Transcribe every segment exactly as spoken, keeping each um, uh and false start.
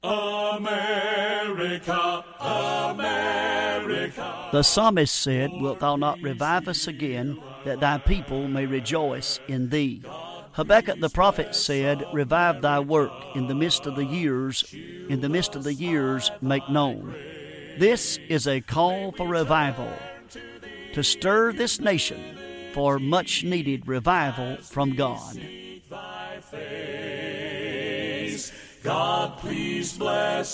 America, America. The psalmist said, "Wilt thou not revive us again, that thy people may rejoice in thee?" Habakkuk the prophet said, "Revive thy work in the midst of the years, in the midst of the years make known." This is a call for revival, to stir this nation for much needed revival from God. God, please bless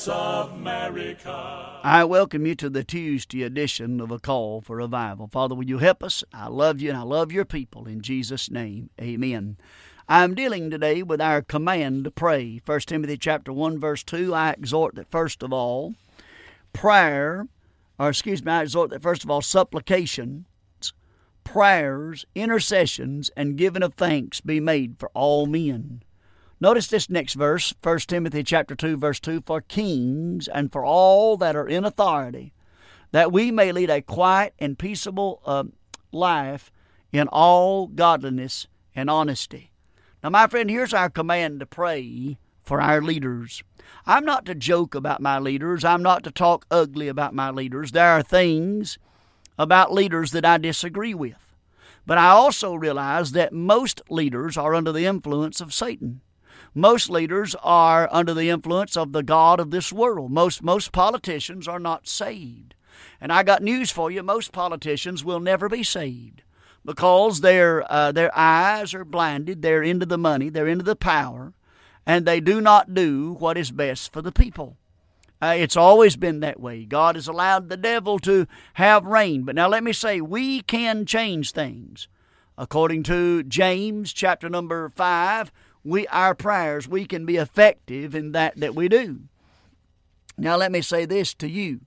America. I welcome you to the Tuesday edition of A Call for Revival. Father, will you help us? I love you and I love your people. In Jesus' name, amen. I'm dealing today with our command to pray. First Timothy chapter one, verse two, I exhort that first of all, prayer, or excuse me, I exhort that first of all, supplications, prayers, intercessions, and giving of thanks be made for all men. Notice this next verse, First Timothy chapter two, verse two, for kings and for all that are in authority, that we may lead a quiet and peaceable uh, life in all godliness and honesty. Now, my friend, here's our command to pray for our leaders. I'm not to joke about my leaders. I'm not to talk ugly about my leaders. There are things about leaders that I disagree with. But I also realize that most leaders are under the influence of Satan. Most leaders are under the influence of the god of this world. Most most politicians are not saved. And I got news for you. Most politicians will never be saved because their uh, their eyes are blinded. They're into the money. They're into the power. And they do not do what is best for the people. Uh, it's always been that way. God has allowed the devil to have reign. But now let me say, we can change things. According to James chapter number five, we our prayers, we can be effective in that that we do. Now let me say this to you.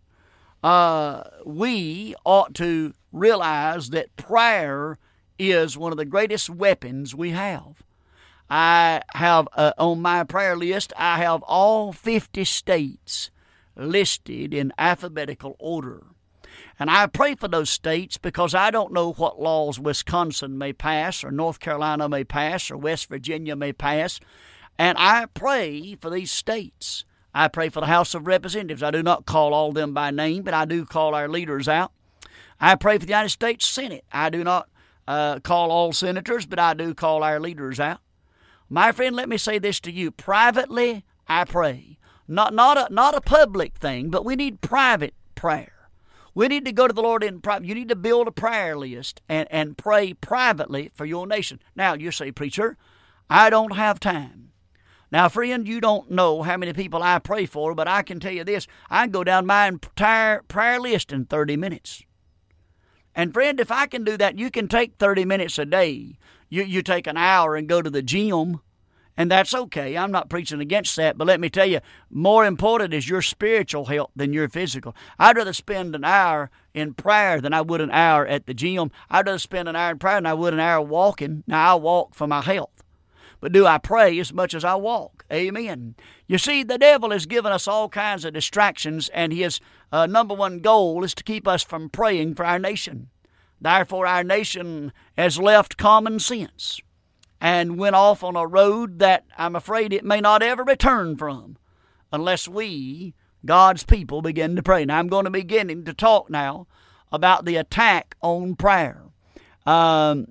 Uh, we ought to realize that prayer is one of the greatest weapons we have. I have, uh, on my prayer list, I have all fifty states listed in alphabetical order. And I pray for those states because I don't know what laws Wisconsin may pass or North Carolina may pass or West Virginia may pass. And I pray for these states. I pray for the House of Representatives. I do not call all of them by name, but I do call our leaders out. I pray for the United States Senate. I do not uh, call all senators, but I do call our leaders out. My friend, let me say this to you. Privately, I pray. Not, not, a, not a public thing, but we need private prayer. We need to go to the Lord in private. You need to build a prayer list and, and pray privately for your nation. Now, you say, "Preacher, I don't have time." Now, friend, you don't know how many people I pray for, but I can tell you this. I can go down my entire prayer list in thirty minutes. And, friend, if I can do that, you can take thirty minutes a day. You, you take an hour and go to the gym. And that's okay. I'm not preaching against that. But let me tell you, more important is your spiritual health than your physical. I'd rather spend an hour in prayer than I would an hour at the gym. I'd rather spend an hour in prayer than I would an hour walking. Now, I walk for my health. But do I pray as much as I walk? Amen. You see, the devil has given us all kinds of distractions, and his uh, number one goal is to keep us from praying for our nation. Therefore, our nation has left common sense and went off on a road that I'm afraid it may not ever return from unless we, God's people, begin to pray. Now, I'm going to be beginning to talk now about the attack on prayer. Um,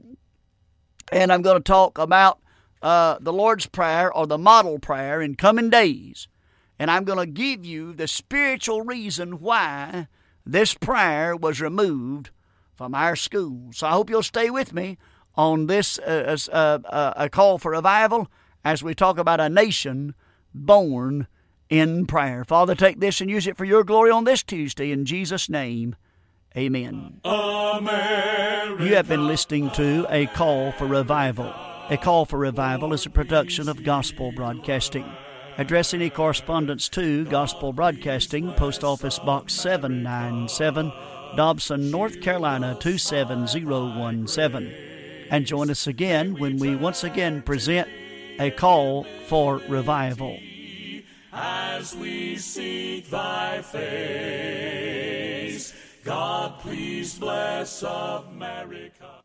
and I'm going to talk about uh, the Lord's Prayer or the model prayer in coming days. And I'm going to give you the spiritual reason why this prayer was removed from our schools. So I hope you'll stay with me on this uh, uh, uh, a call for revival as we talk about a nation born in prayer. Father, take this and use it for your glory on this Tuesday. In Jesus' name, amen. America. You have been listening to A Call for Revival. A Call for Revival is a production of Gospel Broadcasting. Address any correspondence to Gospel Broadcasting, Post Office Box seven ninety-seven, Dobson, North Carolina two seven zero one seven. And join us again when we once again present A Call for Revival. As we seek thy face, God, please bless America.